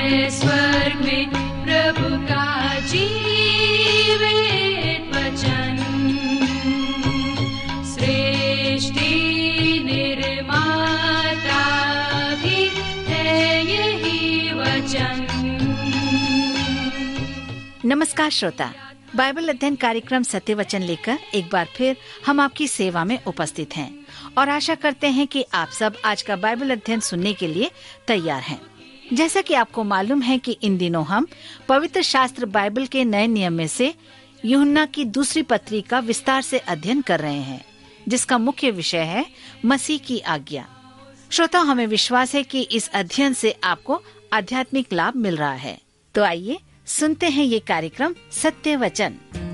है स्वर्ग में प्रभु का जीवित वचन। सृष्टि निर्माता भी है यही वचन। नमस्कार श्रोता, बाइबल अध्ययन कार्यक्रम सत्य वचन लेकर एक बार फिर हम आपकी सेवा में उपस्थित हैं और आशा करते हैं कि आप सब आज का बाइबल अध्ययन सुनने के लिए तैयार हैं। जैसा कि आपको मालूम है कि इन दिनों हम पवित्र शास्त्र बाइबल के नए नियम में से यूहन्ना की दूसरी पत्री का विस्तार से अध्ययन कर रहे हैं, जिसका मुख्य विषय है मसीह की आज्ञा। श्रोता, हमें विश्वास है कि इस अध्ययन से आपको आध्यात्मिक लाभ मिल रहा है। तो आइए सुनते हैं ये कार्यक्रम सत्य वचन।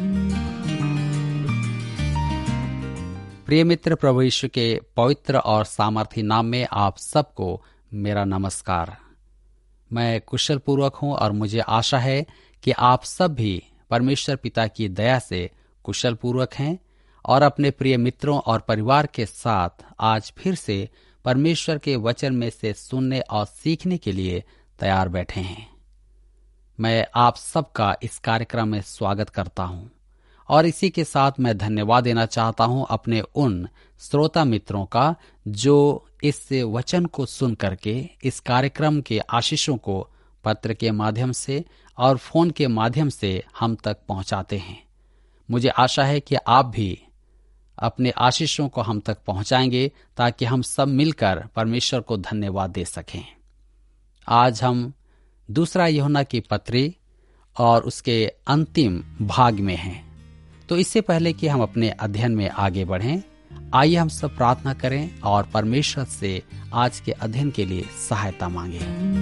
प्रिय मित्र, प्रभु यीशु के पवित्र और सामर्थी नाम में आप सबको मेरा नमस्कार। मैं कुशल पूर्वक हूँ और मुझे आशा है कि आप सब भी परमेश्वर पिता की दया से कुशल पूर्वक हैं और अपने प्रिय मित्रों और परिवार के साथ आज फिर से परमेश्वर के वचन में से सुनने और सीखने के लिए तैयार बैठे हैं। मैं आप सबका इस कार्यक्रम में स्वागत करता हूं और इसी के साथ मैं धन्यवाद देना चाहता हूं अपने उन श्रोता मित्रों का जो इस वचन को सुन करके इस कार्यक्रम के आशीषों को पत्र के माध्यम से और फोन के माध्यम से हम तक पहुंचाते हैं। मुझे आशा है कि आप भी अपने आशीषों को हम तक पहुंचाएंगे ताकि हम सब मिलकर परमेश्वर को धन्यवाद दे सकें। आज हम दूसरा यूहन्ना की पत्री और उसके अंतिम भाग में हैं। तो इससे पहले कि हम अपने अध्ययन में आगे बढ़ें, आइए हम सब प्रार्थना करें और परमेश्वर से आज के अध्ययन के लिए सहायता मांगें।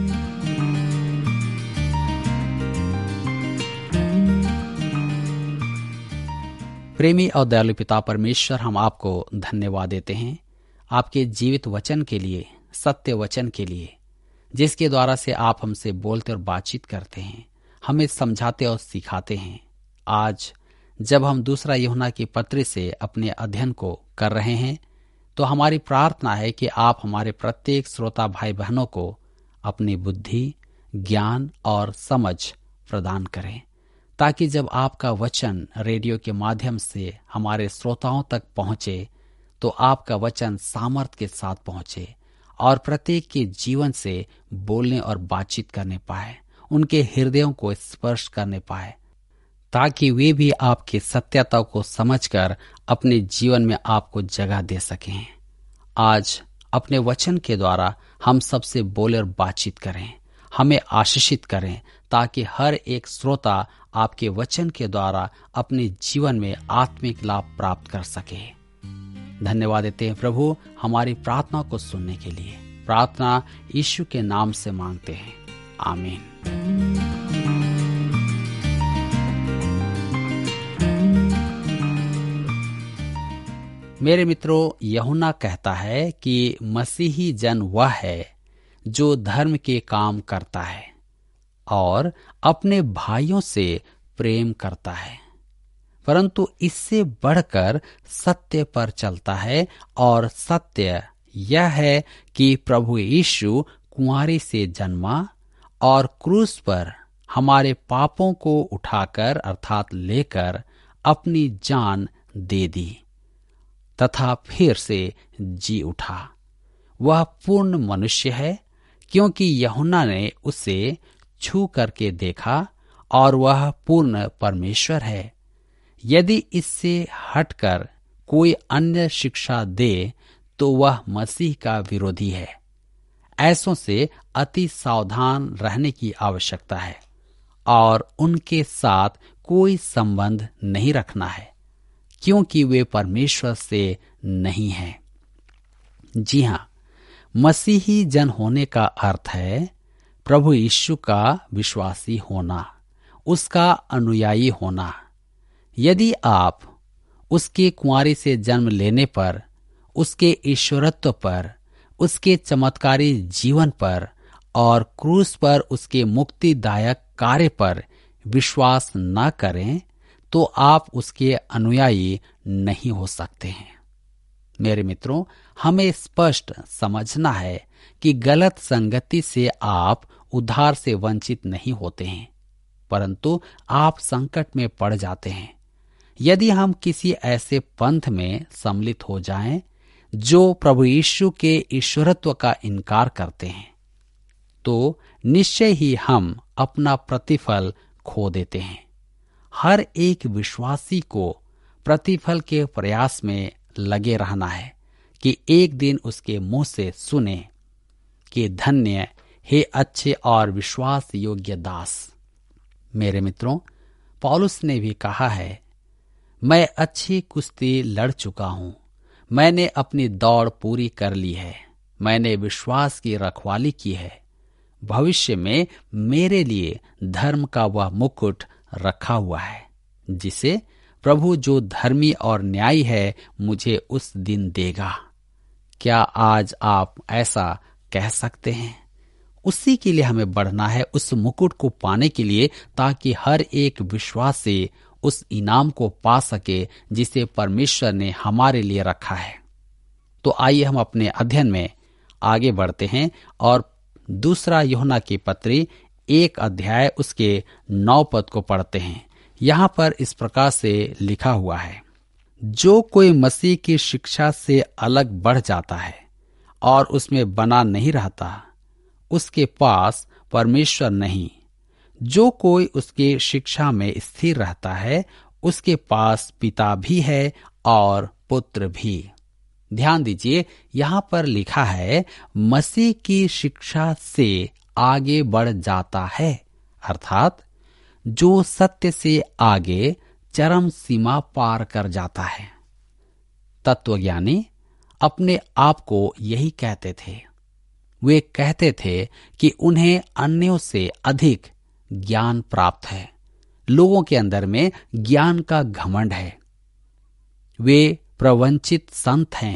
प्रेमी और दयालु पिता परमेश्वर, हम आपको धन्यवाद देते हैं आपके जीवित वचन के लिए, सत्य वचन के लिए, जिसके द्वारा से आप हमसे बोलते और बातचीत करते हैं, हमें समझाते और सिखाते हैं। आज जब हम दूसरा यूहन्ना की पत्री से अपने अध्ययन को कर रहे हैं, तो हमारी प्रार्थना है कि आप हमारे प्रत्येक श्रोता भाई बहनों को अपनी बुद्धि, ज्ञान और समझ प्रदान करें, ताकि जब आपका वचन रेडियो के माध्यम से हमारे श्रोताओं तक पहुंचे तो आपका वचन सामर्थ के साथ पहुंचे और प्रत्येक के जीवन से बोलने और बातचीत करने पाए, उनके हृदयों को स्पर्श करने पाए, ताकि वे भी आपकी सत्यता को समझकर अपने जीवन में आपको जगह दे सकें। आज अपने वचन के द्वारा हम सबसे बोले और बातचीत करें, हमें आशीषित करें, ताकि हर एक श्रोता आपके वचन के द्वारा अपने जीवन में आत्मिक लाभ प्राप्त कर सके। धन्यवाद देते हैं प्रभु हमारी प्रार्थना को सुनने के लिए। प्रार्थना यीशु के नाम से मांगते हैं, आमीन। मेरे मित्रों, यूहन्ना कहता है कि मसीही जन वह है जो धर्म के काम करता है और अपने भाइयों से प्रेम करता है, परंतु इससे बढ़कर सत्य पर चलता है। और सत्य यह है कि प्रभु यीशु कुंवारी से जन्मा और क्रूस पर हमारे पापों को उठाकर अर्थात लेकर अपनी जान दे दी तथा फिर से जी उठा। वह पूर्ण मनुष्य है, क्योंकि यूहन्ना ने उसे छू करके देखा, और वह पूर्ण परमेश्वर है। यदि इससे हटकर कोई अन्य शिक्षा दे तो वह मसीह का विरोधी है। ऐसों से अति सावधान रहने की आवश्यकता है और उनके साथ कोई संबंध नहीं रखना है, क्योंकि वे परमेश्वर से नहीं हैं। जी हाँ, मसीही जन होने का अर्थ है प्रभु यीशु का विश्वासी होना, उसका अनुयायी होना। यदि आप उसके कुंवारी से जन्म लेने पर, उसके ईश्वरत्व पर, उसके चमत्कारी जीवन पर और क्रूस पर उसके मुक्तिदायक कार्य पर विश्वास न करें तो आप उसके अनुयायी नहीं हो सकते हैं। मेरे मित्रों, हमें स्पष्ट समझना है कि गलत संगति से आप उद्धार से वंचित नहीं होते हैं, परंतु आप संकट में पड़ जाते हैं। यदि हम किसी ऐसे पंथ में सम्मिलित हो जाएं जो प्रभु यीशु के ईश्वरत्व का इनकार करते हैं, तो निश्चय ही हम अपना प्रतिफल खो देते हैं। हर एक विश्वासी को प्रतिफल के प्रयास में लगे रहना है कि एक दिन उसके मुंह से सुने कि धन्य हे अच्छे और विश्वास योग्य दास। मेरे मित्रों, पौलुस ने भी कहा है, मैं अच्छी कुश्ती लड़ चुका हूं, मैंने अपनी दौड़ पूरी कर ली है, मैंने विश्वास की रखवाली की है। भविष्य में मेरे लिए धर्म का वह मुकुट रखा हुआ है, जिसे प्रभु जो धर्मी और न्यायी है मुझे उस दिन देगा। क्या आज आप ऐसा कह सकते हैं? उसी के लिए हमें बढ़ना है, उस मुकुट को पाने के लिए, ताकि हर एक विश्वासी उस इनाम को पा सके जिसे परमेश्वर ने हमारे लिए रखा है। तो आइए हम अपने अध्ययन में आगे बढ़ते हैं और दूसरा यूहन्ना की पत्री 1 अध्याय उसके 9 पद को पढ़ते हैं। यहाँ पर इस प्रकार से लिखा हुआ है, जो कोई मसीह की शिक्षा से अलग बढ़ जाता है और उसमें बना नहीं रहता, उसके पास परमेश्वर नहीं। जो कोई उसकी शिक्षा में स्थिर रहता है, उसके पास पिता भी है और पुत्र भी। ध्यान दीजिए, यहाँ पर लिखा है मसीह की शिक्षा से आगे बढ़ जाता है, अर्थात जो सत्य से आगे चरम सीमा पार कर जाता है। तत्वज्ञानी अपने आप को यही कहते थे। वे कहते थे कि उन्हें अन्यों से अधिक ज्ञान प्राप्त है। लोगों के अंदर में ज्ञान का घमंड है। वे प्रवंचित संत हैं।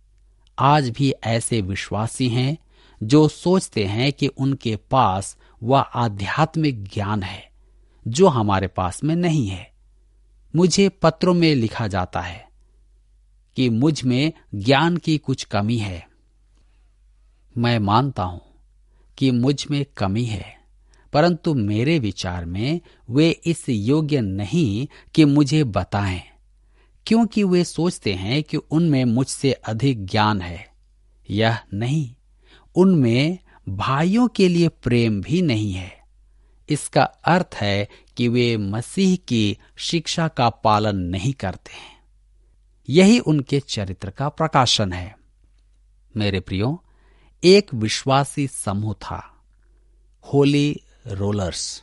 आज भी ऐसे विश्वासी हैं जो सोचते हैं कि उनके पास वह आध्यात्मिक ज्ञान है जो हमारे पास में नहीं है। मुझे पत्रों में लिखा जाता है कि मुझ में ज्ञान की कुछ कमी है। मैं मानता हूं कि मुझ में कमी है, परंतु मेरे विचार में वे इस योग्य नहीं कि मुझे बताएं, क्योंकि वे सोचते हैं कि उनमें मुझसे अधिक ज्ञान है। यह नहीं, उनमें भाइयों के लिए प्रेम भी नहीं है। इसका अर्थ है कि वे मसीह की शिक्षा का पालन नहीं करते हैं। यही उनके चरित्र का प्रकाशन है। मेरे प्रियो, एक विश्वासी समूह था, होली रोलर्स,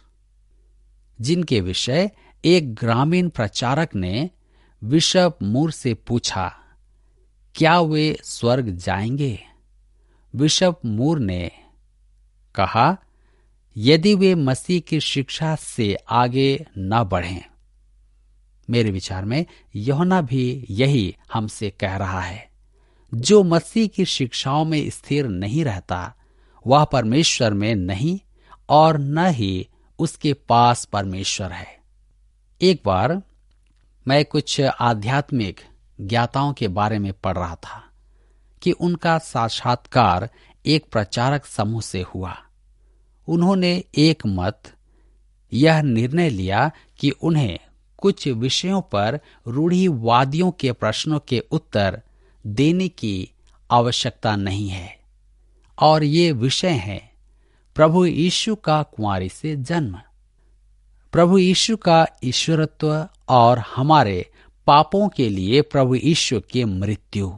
जिनके विषय एक ग्रामीण प्रचारक ने बिशप मूर से पूछा, क्या वे स्वर्ग जाएंगे? बिशप मूर ने कहा, यदि वे मसीह की शिक्षा से आगे न बढ़ें। मेरे विचार में यूहन्ना भी यही हमसे कह रहा है। जो मसीह की शिक्षाओं में स्थिर नहीं रहता, वह परमेश्वर में नहीं और न ही उसके पास परमेश्वर है। एक बार मैं कुछ आध्यात्मिक ज्ञाताओं के बारे में पढ़ रहा था कि उनका साक्षात्कार एक प्रचारक समूह से हुआ। उन्होंने एक मत यह निर्णय लिया कि उन्हें कुछ विषयों पर रूढ़िवादियों के प्रश्नों के उत्तर देने की आवश्यकता नहीं है, और ये विषय हैं प्रभु यीशु का कुंवारी से जन्म, प्रभु यीशु का ईश्वरत्व और हमारे पापों के लिए प्रभु यीशु की मृत्यु।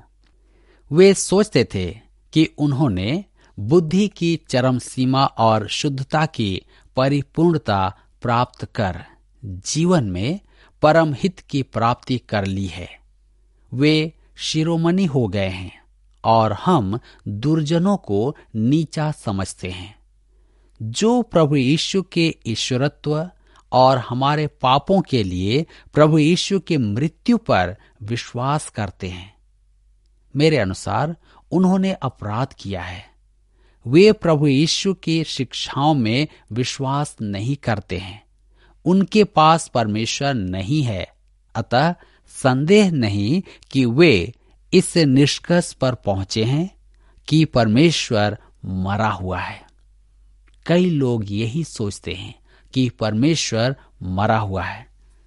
वे सोचते थे कि उन्होंने बुद्धि की चरम सीमा और शुद्धता की परिपूर्णता प्राप्त कर जीवन में परम हित की प्राप्ति कर ली है। वे शिरोमणि हो गए हैं और हम दुर्जनों को नीचा समझते हैं। जो प्रभु यीशु के ईश्वरत्व और हमारे पापों के लिए प्रभु यीशु की मृत्यु पर विश्वास करते हैं, मेरे अनुसार उन्होंने अपराध किया है। वे प्रभु यीशु की शिक्षाओं में विश्वास नहीं करते हैं। उनके पास परमेश्वर नहीं है। अतः संदेह नहीं कि वे इस निष्कर्ष पर पहुंचे हैं कि परमेश्वर मरा हुआ है। कई लोग यही सोचते हैं कि परमेश्वर मरा हुआ है।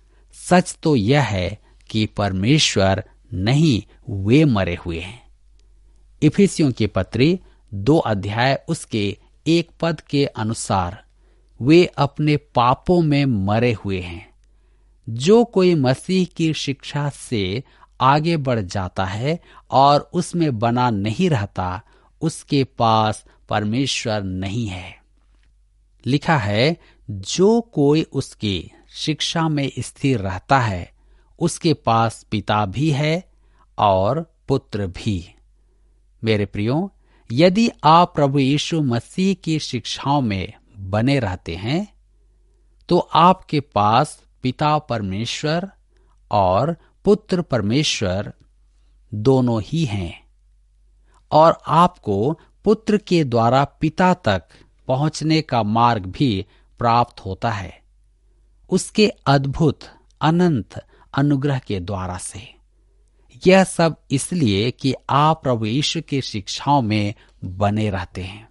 सच तो यह है कि परमेश्वर नहीं, वे मरे हुए हैं। इफिसियों की पत्री 2 अध्याय उसके 1 पद के अनुसार वे अपने पापों में मरे हुए हैं। जो कोई मसीह की शिक्षा से आगे बढ़ जाता है और उसमें बना नहीं रहता, उसके पास परमेश्वर नहीं है। लिखा है, जो कोई उसकी शिक्षा में स्थिर रहता है, उसके पास पिता भी है और पुत्र भी। मेरे प्रियो, यदि आप प्रभु यीशु मसीह की शिक्षाओं में बने रहते हैं, तो आपके पास पिता परमेश्वर और पुत्र परमेश्वर दोनों ही हैं, और आपको पुत्र के द्वारा पिता तक पहुंचने का मार्ग भी प्राप्त होता है, उसके अद्भुत अनंत अनुग्रह के द्वारा से। यह सब इसलिए कि आप प्रभु यीशु की शिक्षाओं में बने रहते हैं।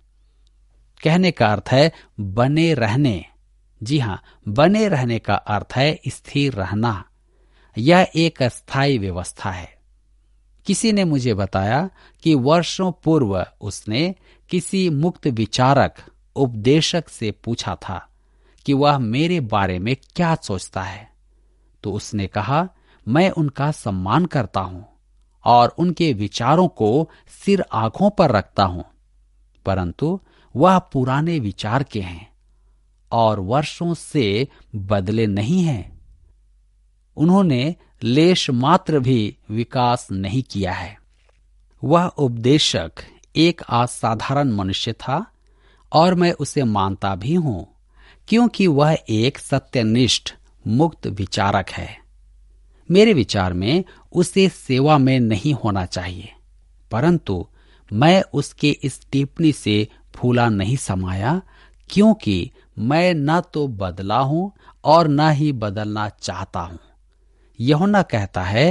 कहने का अर्थ है बने रहने। जी हाँ, बने रहने का अर्थ है स्थिर रहना। यह एक अस्थायी व्यवस्था है। किसी ने मुझे बताया कि वर्षों पूर्व उसने किसी मुक्त विचारक उपदेशक से पूछा था कि वह मेरे बारे में क्या सोचता है। तो उसने कहा, मैं उनका सम्मान करता हूं और उनके विचारों को सिर आंखों पर रखता हूं, परंतु वह पुराने विचार के हैं और वर्षों से बदले नहीं हैं। उन्होंने लेश मात्र भी विकास नहीं किया है। वह उपदेशक एक असाधारण मनुष्य था और मैं उसे मानता भी हूं, क्योंकि वह एक सत्यनिष्ठ मुक्त विचारक है। मेरे विचार में उसे सेवा में नहीं होना चाहिए, परंतु मैं उसके इस टिप्पणी से फूला नहीं समाया, क्योंकि मैं न तो बदला हूं और न ही बदलना चाहता हूं। यूहन्ना कहता है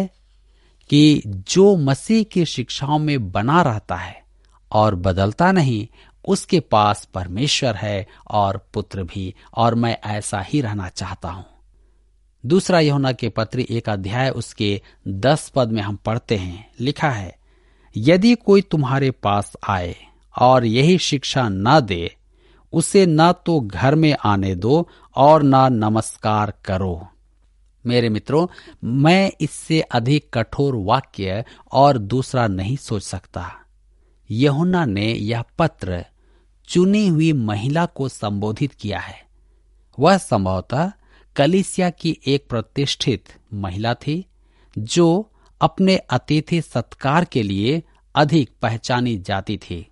कि जो मसीह की शिक्षाओं में बना रहता है और बदलता नहीं, उसके पास परमेश्वर है और पुत्र भी, और मैं ऐसा ही रहना चाहता हूं। दूसरा यूहन्ना के पत्री 1 अध्याय उसके 10 पद में हम पढ़ते हैं, लिखा है, यदि कोई तुम्हारे पास आए और यही शिक्षा न दे, उसे न तो घर में आने दो और न नमस्कार करो। मेरे मित्रों, मैं इससे अधिक कठोर वाक्य और दूसरा नहीं सोच सकता। यूहन्ना ने यह पत्र चुनी हुई महिला को संबोधित किया है। वह संभवतः कलीसिया की एक प्रतिष्ठित महिला थी, जो अपने अतिथि सत्कार के लिए अधिक पहचानी जाती थी।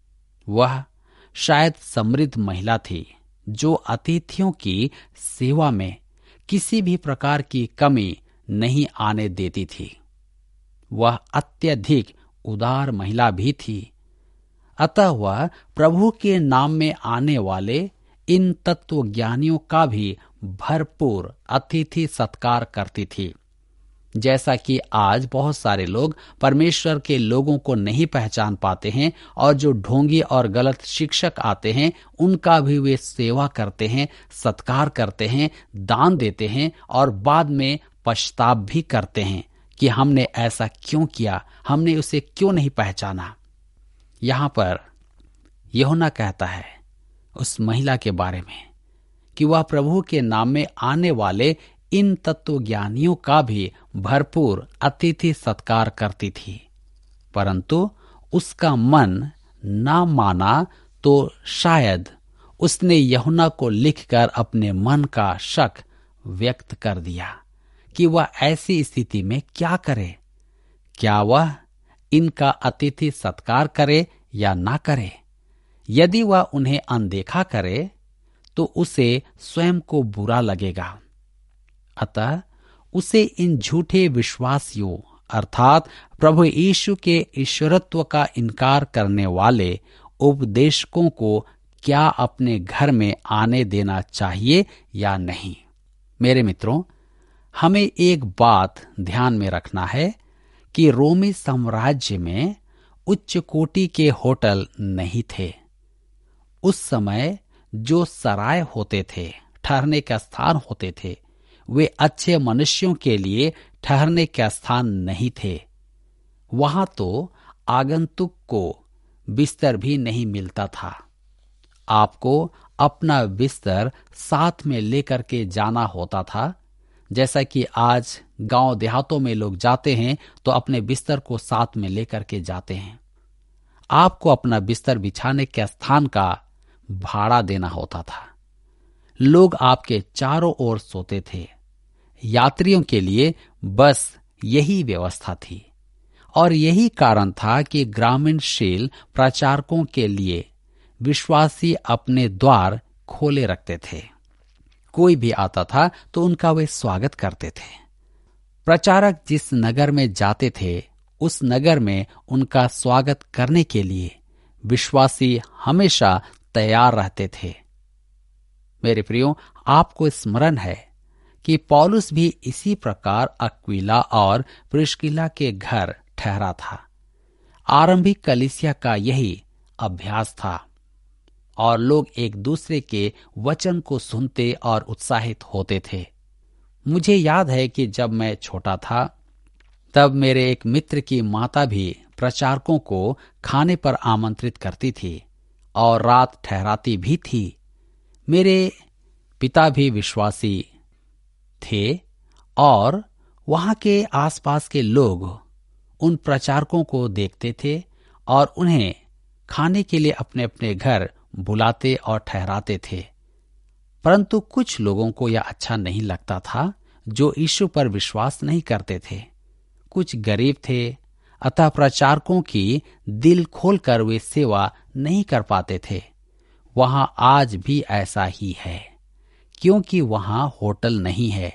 वह शायद समृद्ध महिला थी, जो अतिथियों की सेवा में किसी भी प्रकार की कमी नहीं आने देती थी। वह अत्यधिक उदार महिला भी थी। अतः वह प्रभु के नाम में आने वाले इन तत्वज्ञानियों का भी भरपूर अतिथि सत्कार करती थी। जैसा कि आज बहुत सारे लोग परमेश्वर के लोगों को नहीं पहचान पाते हैं और जो ढोंगी और गलत शिक्षक आते हैं, उनका भी वे सेवा करते हैं, सत्कार करते हैं, दान देते हैं और बाद में पछतावा भी करते हैं कि हमने ऐसा क्यों किया, हमने उसे क्यों नहीं पहचाना। यहां पर यूहन्ना कहता है उस महिला के बारे में कि वह प्रभु के नाम में आने वाले इन तत्वज्ञानियों का भी भरपूर अतिथि सत्कार करती थी, परंतु उसका मन ना माना तो शायद उसने यूहन्ना को लिखकर अपने मन का शक व्यक्त कर दिया कि वह ऐसी स्थिति में क्या करे। क्या वह इनका अतिथि सत्कार करे या ना करे? यदि वह उन्हें अनदेखा करे तो उसे स्वयं को बुरा लगेगा। अतः उसे इन झूठे विश्वासियों अर्थात प्रभु यीशु के ईश्वरत्व का इनकार करने वाले उपदेशकों को क्या अपने घर में आने देना चाहिए या नहीं? मेरे मित्रों, हमें एक बात ध्यान में रखना है कि रोमी साम्राज्य में उच्च कोटि के होटल नहीं थे। उस समय जो सराय होते थे, ठहरने का स्थान होते थे, वे अच्छे मनुष्यों के लिए ठहरने का स्थान नहीं थे। वहां तो आगंतुक को बिस्तर भी नहीं मिलता था। आपको अपना बिस्तर साथ में लेकर के जाना होता था। जैसा कि आज गांव देहातों में लोग जाते हैं तो अपने बिस्तर को साथ में लेकर के जाते हैं। आपको अपना बिस्तर बिछाने के स्थान का भाड़ा देना होता था। लोग आपके चारों ओर सोते थे। यात्रियों के लिए बस यही व्यवस्था थी और यही कारण था कि ग्रामीणशील प्रचारकों के लिए विश्वासी अपने द्वार खोले रखते थे। कोई भी आता था तो उनका वे स्वागत करते थे। प्रचारक जिस नगर में जाते थे उस नगर में उनका स्वागत करने के लिए विश्वासी हमेशा तैयार रहते थे। मेरे प्रियो, आपको स्मरण है कि पौलुस भी इसी प्रकार अक्विला और प्रिस्किला के घर ठहरा था। आरंभिक कलीसिया का यही अभ्यास था और लोग एक दूसरे के वचन को सुनते और उत्साहित होते थे। मुझे याद है कि जब मैं छोटा था तब मेरे एक मित्र की माता भी प्रचारकों को खाने पर आमंत्रित करती थी और रात ठहराती भी थी। मेरे पिता भी विश्वासी थे और वहां के आसपास के लोग उन प्रचारकों को देखते थे और उन्हें खाने के लिए अपने अपने घर बुलाते और ठहराते थे। परंतु कुछ लोगों को यह अच्छा नहीं लगता था जो यीशु पर विश्वास नहीं करते थे। कुछ गरीब थे, अतः प्रचारकों की दिल खोलकर वे सेवा नहीं कर पाते थे। वहां आज भी ऐसा ही है, क्योंकि वहां होटल नहीं है।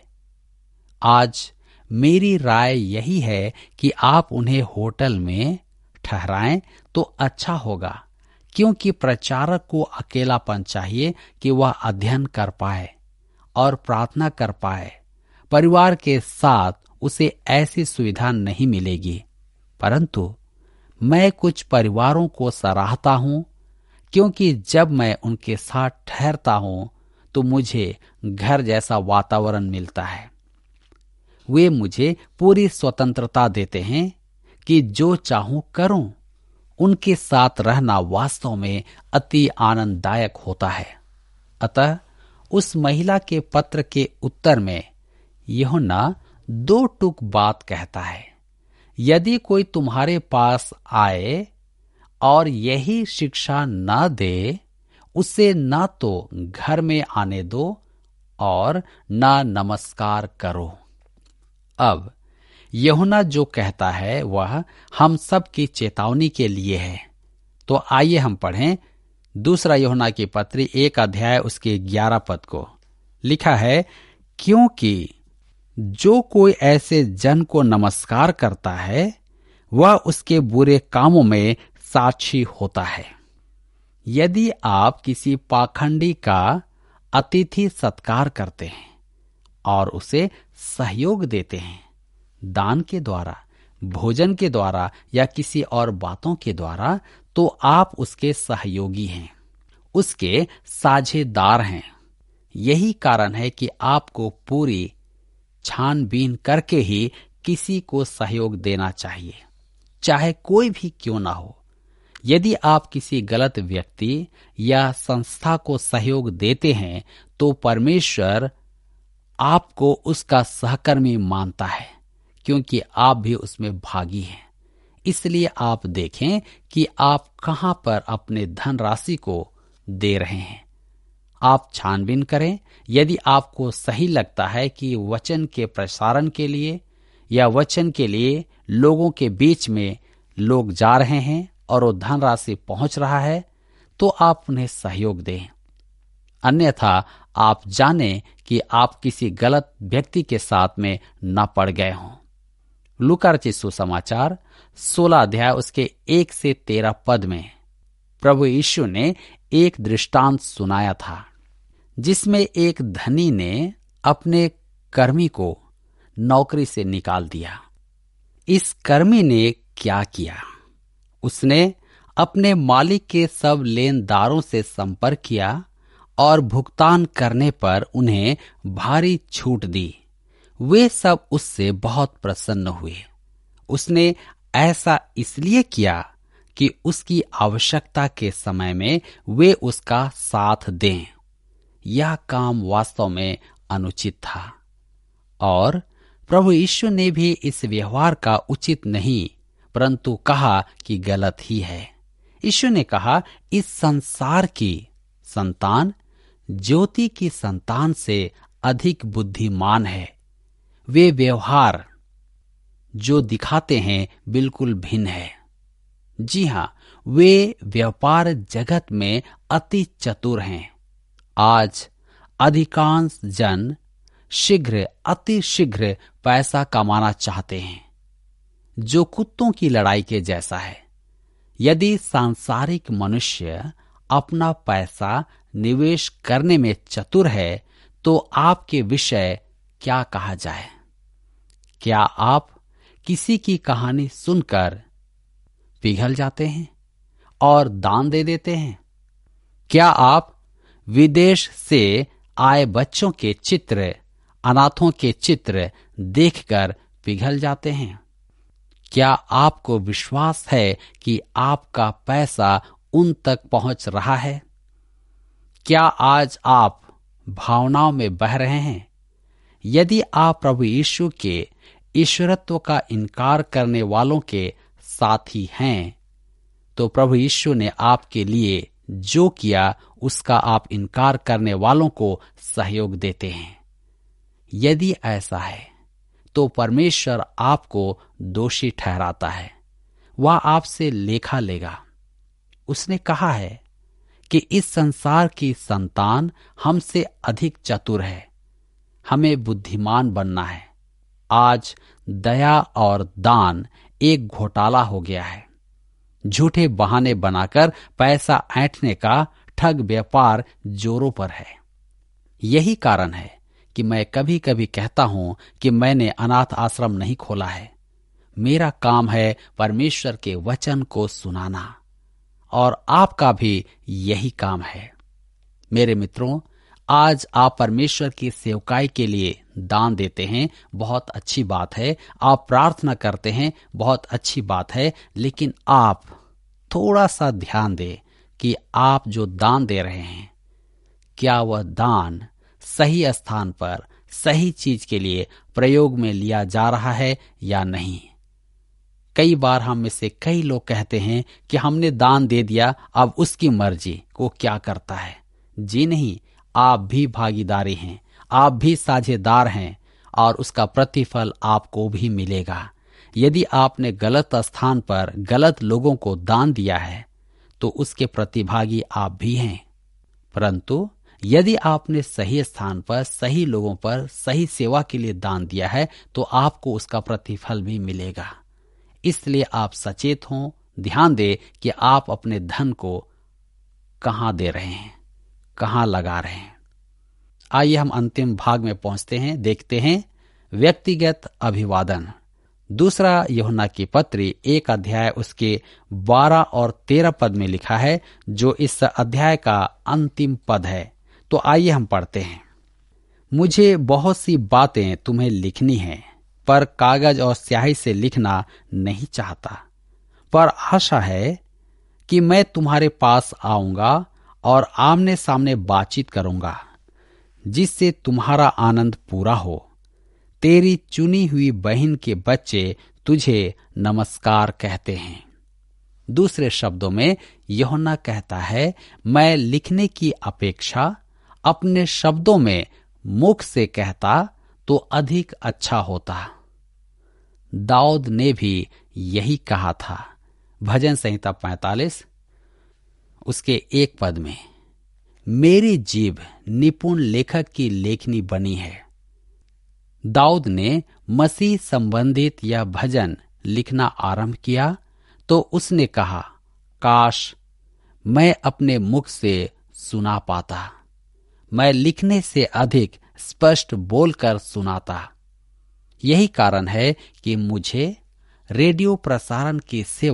आज मेरी राय यही है कि आप उन्हें होटल में ठहराएं तो अच्छा होगा, क्योंकि प्रचारक को अकेलापन चाहिए कि वह अध्ययन कर पाए और प्रार्थना कर पाए। परिवार के साथ उसे ऐसी सुविधा नहीं मिलेगी। परंतु मैं कुछ परिवारों को सराहता हूं, क्योंकि जब मैं उनके साथ ठहरता हूं तो मुझे घर जैसा वातावरण मिलता है। वे मुझे पूरी स्वतंत्रता देते हैं कि जो चाहूं करूं। उनके साथ रहना वास्तव में अति आनंददायक होता है। अतः उस महिला के पत्र के उत्तर में यूहन्ना 2 टूक बात कहता है। यदि कोई तुम्हारे पास आए और यही शिक्षा न दे, उसे न तो घर में आने दो और न नमस्कार करो। अब यूहन्ना जो कहता है वह हम सब की चेतावनी के लिए है। तो आइए हम पढ़ें 2 यूहन्ना की पत्री 1 अध्याय उसके 11 पद को। लिखा है, क्योंकि जो कोई ऐसे जन को नमस्कार करता है वह उसके बुरे कामों में साक्षी होता है। यदि आप किसी पाखंडी का अतिथि सत्कार करते हैं और उसे सहयोग देते हैं, दान के द्वारा, भोजन के द्वारा या किसी और बातों के द्वारा, तो आप उसके सहयोगी हैं, उसके साझेदार हैं। यही कारण है कि आपको पूरी छानबीन करके ही किसी को सहयोग देना चाहिए, चाहे कोई भी क्यों ना हो। यदि आप किसी गलत व्यक्ति या संस्था को सहयोग देते हैं तो परमेश्वर आपको उसका सहकर्मी मानता है, क्योंकि आप भी उसमें भागी हैं। इसलिए आप देखें कि आप कहां पर अपने धनराशि को दे रहे हैं। आप छानबीन करें। यदि आपको सही लगता है कि वचन के प्रसारण के लिए या वचन के लिए लोगों के बीच में लोग जा रहे हैं और वो धनराशि पहुंच रहा है, तो आप उन्हें सहयोग दें। अन्यथा आप जानें कि आप किसी गलत व्यक्ति के साथ में न पड़ गए हों। लूका रचित सुसमाचार 16 अध्याय उसके 1 से 13 पद में प्रभु यीशु ने एक दृष्टांत सुनाया था, जिसमें एक धनी ने अपने कर्मी को नौकरी से निकाल दिया। इस कर्मी ने क्या किया? उसने अपने मालिक के सब लेनदारों से संपर्क किया और भुगतान करने पर उन्हें भारी छूट दी। वे सब उससे बहुत प्रसन्न हुए। उसने ऐसा इसलिए किया कि उसकी आवश्यकता के समय में वे उसका साथ दें। यह काम वास्तव में अनुचित था और प्रभु यीशु ने भी इस व्यवहार का उचित नहीं परंतु कहा कि गलत ही है। यीशु ने कहा, इस संसार की संतान ज्योति की संतान से अधिक बुद्धिमान है। वे व्यवहार जो दिखाते हैं बिल्कुल भिन्न है। जी हाँ, वे व्यापार जगत में अति चतुर हैं। आज अधिकांश जन अति शीघ्र पैसा कमाना चाहते हैं, जो कुत्तों की लड़ाई के जैसा है। यदि सांसारिक मनुष्य अपना पैसा निवेश करने में चतुर है तो आपके विषय क्या कहा जाए? क्या आप किसी की कहानी सुनकर पिघल जाते हैं और दान दे देते हैं? क्या आप विदेश से आए बच्चों के चित्र, अनाथों के चित्र देखकर पिघल जाते हैं? क्या आपको विश्वास है कि आपका पैसा उन तक पहुंच रहा है? क्या आज आप भावनाओं में बह रहे हैं? यदि आप प्रभु यीशु के ईश्वरत्व का इनकार करने वालों के साथी हैं, तो प्रभु यीशु ने आपके लिए जो किया उसका आप इनकार करने वालों को सहयोग देते हैं। यदि ऐसा है तो परमेश्वर आपको दोषी ठहराता है। वह आपसे लेखा लेगा। उसने कहा है कि इस संसार की संतान हमसे अधिक चतुर है। हमें बुद्धिमान बनना है। आज दया और दान एक घोटाला हो गया है। झूठे बहाने बनाकर पैसा ऐंठने का ठग व्यापार जोरों पर है। यही कारण है कि मैं कभी कभी कहता हूं कि मैंने अनाथ आश्रम नहीं खोला है। मेरा काम है परमेश्वर के वचन को सुनाना और आपका भी यही काम है। मेरे मित्रों, आज आप परमेश्वर की सेवकाई के लिए दान देते हैं, बहुत अच्छी बात है। आप प्रार्थना करते हैं, बहुत अच्छी बात है। लेकिन आप थोड़ा सा ध्यान दें कि आप जो दान दे रहे हैं, क्या वह दान सही स्थान पर सही चीज के लिए प्रयोग में लिया जा रहा है या नहीं। कई बार हम में से कई लोग कहते हैं कि हमने दान दे दिया, अब उसकी मर्जी को क्या करता है। जी नहीं, आप भी भागीदारी हैं, आप भी साझेदार हैं और उसका प्रतिफल आपको भी मिलेगा। यदि आपने गलत स्थान पर गलत लोगों को दान दिया है तो उसके प्रतिभागी आप भी हैं। परंतु यदि आपने सही स्थान पर सही लोगों पर सही सेवा के लिए दान दिया है तो आपको उसका प्रतिफल भी मिलेगा। इसलिए आप सचेत हों, ध्यान दें कि आप अपने धन को कहां दे रहे हैं, कहां लगा रहे हैं। आइए हम अंतिम भाग में पहुंचते हैं। देखते हैं व्यक्तिगत अभिवादन। दूसरा यूहन्ना की पत्री 1 अध्याय उसके 12 और 13 पद में लिखा है, जो इस अध्याय का अंतिम पद है। तो आइए हम पढ़ते हैं। मुझे बहुत सी बातें तुम्हें लिखनी हैं, पर कागज और स्याही से लिखना नहीं चाहता, पर आशा है कि मैं तुम्हारे पास आऊंगा और आमने सामने बातचीत करूंगा, जिससे तुम्हारा आनंद पूरा हो। तेरी चुनी हुई बहन के बच्चे तुझे नमस्कार कहते हैं। दूसरे शब्दों में यूहन्ना कहता है, मैं लिखने की अपेक्षा अपने शब्दों में मुख से कहता तो अधिक अच्छा होता। दाऊद ने भी यही कहा था। भजन संहिता 45 उसके 1 पद में, मेरी जीभ निपुण लेखक की लेखनी बनी है। दाऊद ने मसीह संबंधित यह भजन लिखना आरंभ किया तो उसने कहा, काश मैं अपने मुख से सुना पाता, मैं लिखने से अधिक स्पष्ट बोलकर सुनाता। यही कारण है कि मुझे रेडियो प्रसारण की सेवा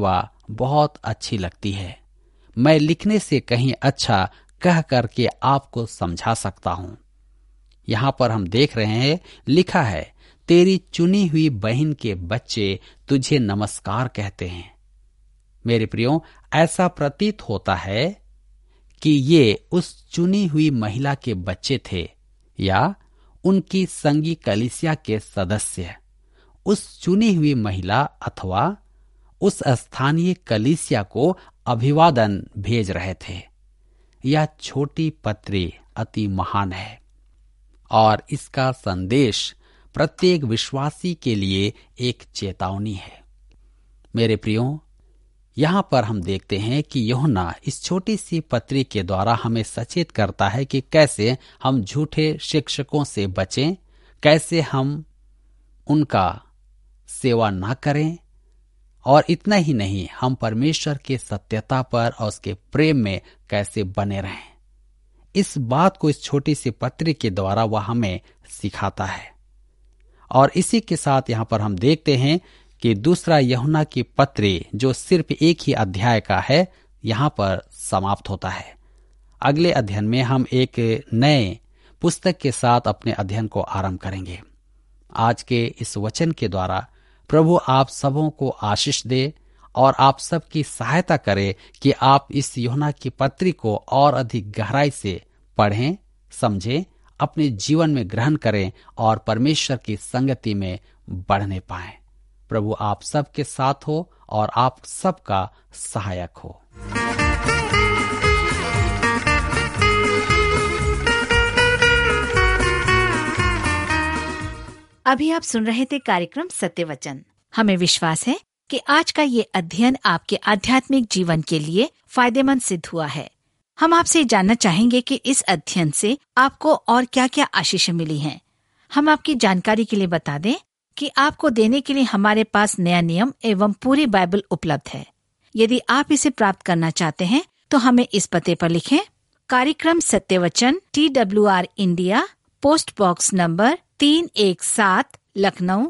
बहुत अच्छी लगती है। मैं लिखने से कहीं अच्छा कह करके आपको समझा सकता हूं। यहां पर हम देख रहे हैं, लिखा है, तेरी चुनी हुई बहन के बच्चे तुझे नमस्कार कहते हैं। मेरे प्रियो, ऐसा प्रतीत होता है कि ये उस चुनी हुई महिला के बच्चे थे या उनकी संगी कलीसिया के सदस्य उस चुनी हुई महिला अथवा उस स्थानीय कलीसिया को अभिवादन भेज रहे थे। यह छोटी पत्री अति महान है और इसका संदेश प्रत्येक विश्वासी के लिए एक चेतावनी है। मेरे प्रियो, यहां पर हम देखते हैं कि यूहन्ना इस छोटी सी पत्री के द्वारा हमें सचेत करता है कि कैसे हम झूठे शिक्षकों से बचें, कैसे हम उनका सेवा ना करें, और इतना ही नहीं, हम परमेश्वर के सत्यता पर और उसके प्रेम में कैसे बने रहें। इस बात को इस छोटी सी पत्री के द्वारा वह हमें सिखाता है। और इसी के साथ यहां पर हम देखते हैं कि दूसरा यूहन्ना की पत्री, जो सिर्फ एक ही अध्याय का है, यहां पर समाप्त होता है। अगले अध्ययन में हम एक नए पुस्तक के साथ अपने अध्ययन को आरंभ करेंगे। आज के इस वचन के द्वारा प्रभु आप सबों को आशीष दे और आप सबकी सहायता करे कि आप इस यूहन्ना की पत्री को और अधिक गहराई से पढ़ें, समझें, अपने जीवन में ग्रहण करें और परमेश्वर की संगति में बढ़ने पाएं। प्रभु आप सबके साथ हो और आप सबका सहायक हो। अभी आप सुन रहे थे कार्यक्रम सत्य वचन। हमें विश्वास है कि आज का ये अध्ययन आपके आध्यात्मिक जीवन के लिए फायदेमंद सिद्ध हुआ है। हम आपसे जानना चाहेंगे कि इस अध्ययन से आपको और क्या क्या आशीष मिली हैं। हम आपकी जानकारी के लिए बता दें कि आपको देने के लिए हमारे पास नया नियम एवं पूरी बाइबल उपलब्ध है। यदि आप इसे प्राप्त करना चाहते हैं तो हमें इस पते पर लिखें। कार्यक्रम Satya Vachan, TWR India, post box number 317, Lucknow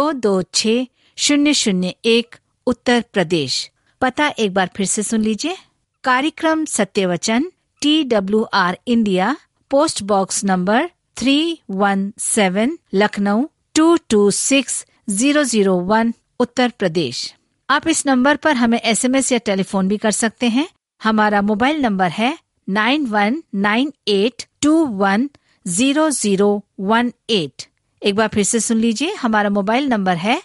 226001, Uttar Pradesh. पता एक बार फिर से सुन लीजिए। कार्यक्रम Satyavachan, TWR India, post box number 317, Lucknow 226001, Uttar Pradesh. आप इस नंबर पर हमें SMS या टेलीफोन भी कर सकते हैं। हमारा मोबाइल नंबर है 9198210018। एक बार फिर से सुन लीजिए। हमारा मोबाइल नंबर है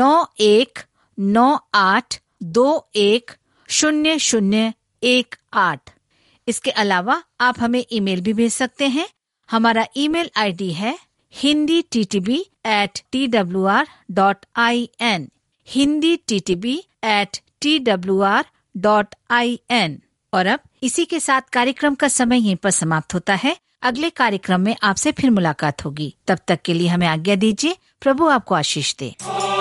9198210018। इसके अलावा आप हमें ईमेल भी भेज सकते हैं। हमारा ईमेल ID है hindi@twr.in, hindi@twr.in। और अब इसी के साथ कार्यक्रम का समय यहीं पर समाप्त होता है। अगले कार्यक्रम में आपसे फिर मुलाकात होगी। तब तक के लिए हमें आज्ञा दीजिए। प्रभु आपको आशीष दे।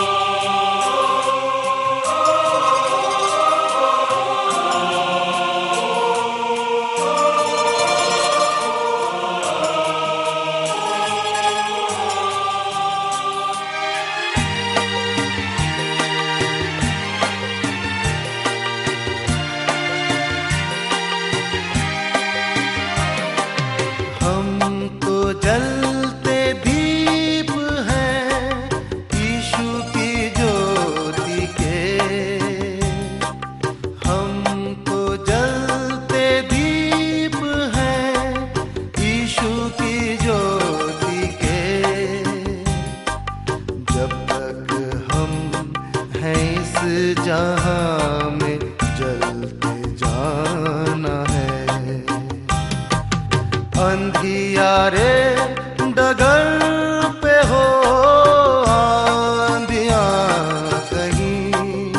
जहां में जलते जाना है, अंधियारे डगर पे हो आंधियां कहीं,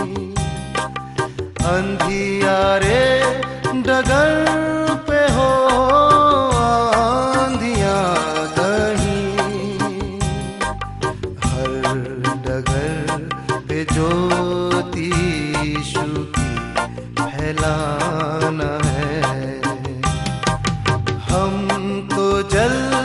अंधियारे डगर पे हो आंधियां कहीं, हर डगर पे ज्योति यीशु की फैलाना है। हम तो जल